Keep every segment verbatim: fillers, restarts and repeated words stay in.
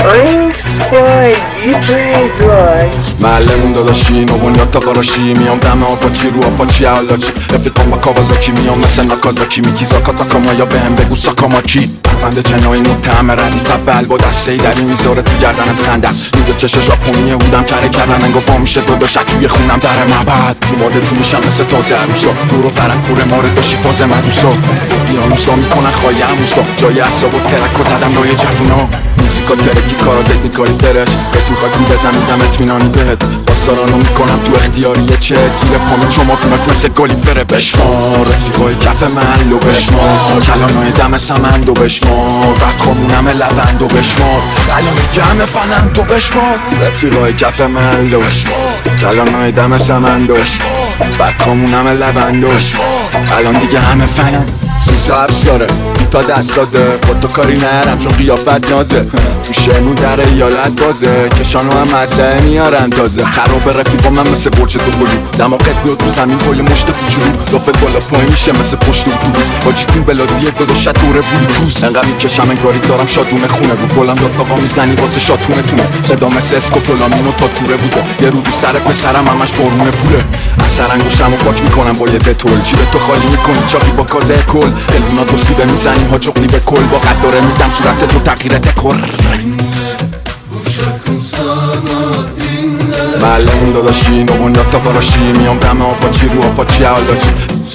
معلمون داداشی نوون یا تا قراشی میام دم آپاچی رو آپاچی علاجی رفیقم با کاوازاکی میام مثل ناکازاکی میکی زاکاتا کاما یا بهم بگو ساکاماکی بند جنایی متهم ردیف اول با دسته ای دری میذاره تو گردنت خنده اینجا چش ژاپنیه بودم کره کردن انگا وا میشه داداشت توی خونم در معبد ماده تو میشم مثل تازه عروسا دور و فرم کوره مارد داشتی فاز مدوسا بیانوسا میکنن خواهی عموسا جای اصاب و ترک و زدم لای جوونا موزیکا ترکی کارا تکنیکالی فرش قسم میخوای رو بزنیدم اطمینانی بهت باستارانو میکنم تو اختیاریه چه زیر پامو چما فیمک مثل گالیفره بشمار رفیقای کف محلو بشمار کلانای دم سمندو بشمار بعد خامونم لوندو بشمار الان دیگه همه فنندو بشمار رفیقای کف محلو بشمار کلانای دم سمندو بشمار بعد خامونم لوندو بشمار الان دیگه همه فنند سیسا حبس داره تا دست تازه با تو کاری نرم چون قیافت نازه تو شمرون در ایالت بازه کشانو هم مزدهه میارن تازه خراب رفیقا من مثل برچ تو قلو دماغت بیاد رو زمین با یه مشت کوچولو دافت بالا پای میشه مثل پشت اتوبوس باجیتون بلادیه داداشت دوره بلوتوس انقدر میکشم انگاری دارم شادونه خونه رو گلم داد آقا میزنی واسه شاتونه تونه صدا مثل اسکوپولامینو تا توره بوده یه رو تو سر پسرم همش بارونه پوله اثر انگشتمو پاک میکنم با یه دتول جیب تو خالی میکنی چاقی با کازه کل قلبونا دو سیبه میزنیم ها چقلی به کل با قد داره میدم صورت تو تغییرت کر معلمون داداشی نوون یا تا قراشی میام دم آپاچی رو آپاچی علاجی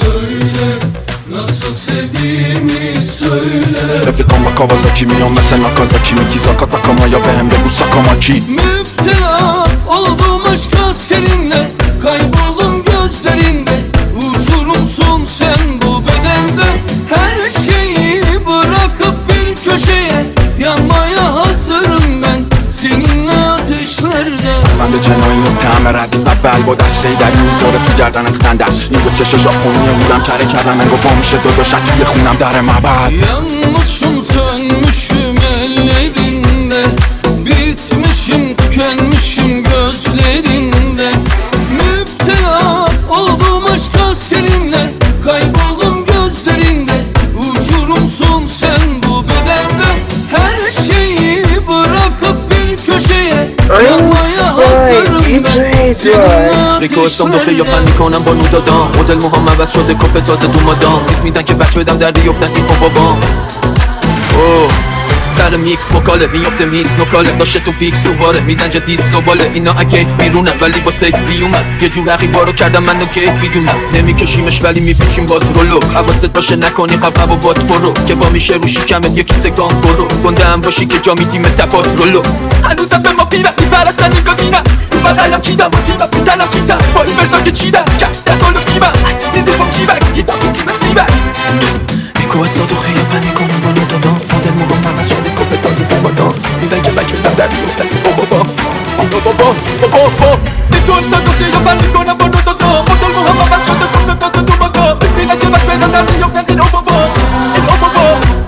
Nasıl sevdiğimi söyle رفیقم با کاوازاکی میام مثل ناکازاکی میکی زاکاتا کاما یا بهم بگو ساکاماکی Müptela oldum aşka seninle Kayboldum gözlerinde Uçurumsun sen bu bedende Her şeyi bırakıp bir köşeye Yanmaya hazırım ben Seninle ateşlerde بند جنایی متهم ردیف اول با دسته ای دری میذاره تو گردنت خندش اینجا چش ژاپنیه بودم کره کردن انگا وا میشه داداشت توی خونم در معبد Yanmışım sönmüşüm ellerinde Bitmişim tükenmişim gözlerinde Müptela oldum aşka seninle Kayboldum gözlerinde Uçurumsun sen bu bedende Her şeyi bırakıp bir köşeye Yanmaya hazırım ben Seninle ریکوستم دو خیابان میکنم با نو دادم مدل موهام عوض شده کپ تازه دو مادام بیس میدن که بک بدم در بیفتن این پا بابام اوه سر میکس مکاله میافته میس نکاله داشته تو فیکس دوباره میدن جا دیست دوباله اینا اگه بیرونم ولی با ستیک بیومد یه جور رقیبا رو کردم من نکه میدونم نمیکشیمش ولی میپیچیم با ترولو حواست باشه نکنی قبقب و بات برو که وا میشه رو شکمت یکی سگام برو گنده هم باشی که جا میدیم تپات رولو هنوزم به ما پیرم میپرستن این گادینم تو بغلم کیدم و تیمم میدنم کیتم با این برسان که چیدم که دستالو کیبم میزیبم چیبک یه دفعی سیم استیبک ریکوستا تو خیابان میکنم با نو دادم مدل موهام عوض شده کپ تازه دو مادام بیس میدن که بک بدم در بیفتن این بابا بابا بابا بابا ریکوستا تو خیابان میکنم با نو دادم مدل موهام عوض شده کپ تازه دو مادام بیس میدن که بک بدم در بیفتن این بابا این بابا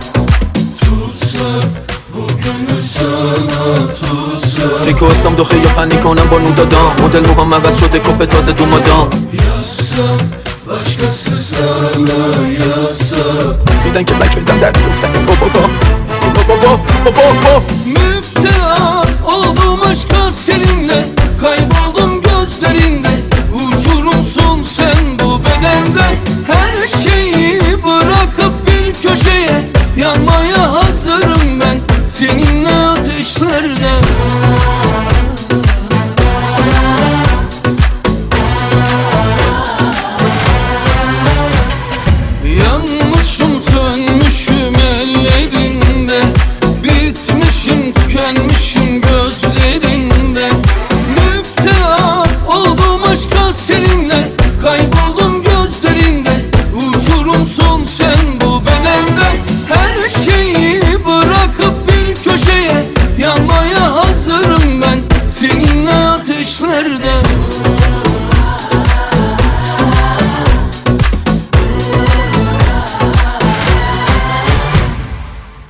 tutsak Bu gönül sana tutsak ریکوستم دو خیابان میکنم با نو دادم مدل موهام عوض شده کپ تازه دو مادام Yazsak başkası sana yazsak بیس میدن که بک بدم در بیفتن این بابا این بابا بابا Müptela oldum aşka seninle Kayboldum gözlerinde Uçurumsun sen bu bedende Her şeyi bırakıp bir köşeye Yanmaya hazırım ben Seninle ateşlerde Yanmışım sönmüşüm ellerinde Bitmişim tükenmişim gözlerinde Müptela oldum aşka seninle Kayboldum gözlerinde Uçurumsun sen bu bedende Her şeyi bırakıp bir köşeye Yanmaya hazırım ben Seninle ateşlerde